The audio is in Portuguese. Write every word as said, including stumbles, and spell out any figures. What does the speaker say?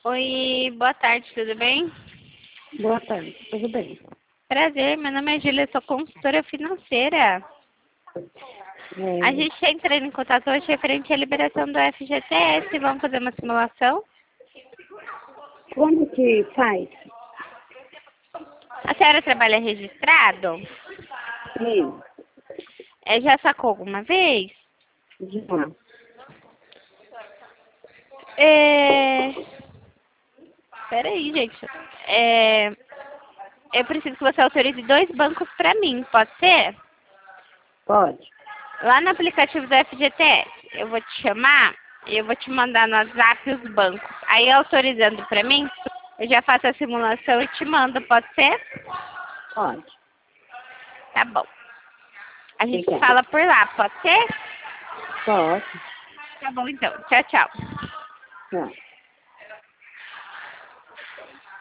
Oi, boa tarde, tudo bem? Boa tarde, tudo bem? Prazer, meu nome é Júlia, sou consultora financeira. É, A gente está entrando em contato hoje referente à liberação do F G T S. Vamos fazer uma simulação? como que faz? A senhora trabalha registrado? Sim, É, já sacou alguma vez? já. É... Peraí, gente. É... Eu preciso que você autorize dois bancos para mim, pode ser? Pode? Lá no aplicativo do F G T S, eu vou te chamar e eu vou te mandar no WhatsApp os bancos. Aí, autorizando para mim, eu já faço a simulação e te mando, pode ser? Pode. Tá bom. A gente Obrigada. fala por lá, pode ser? Pode. Tá bom, então. Tchau, tchau. Tchau.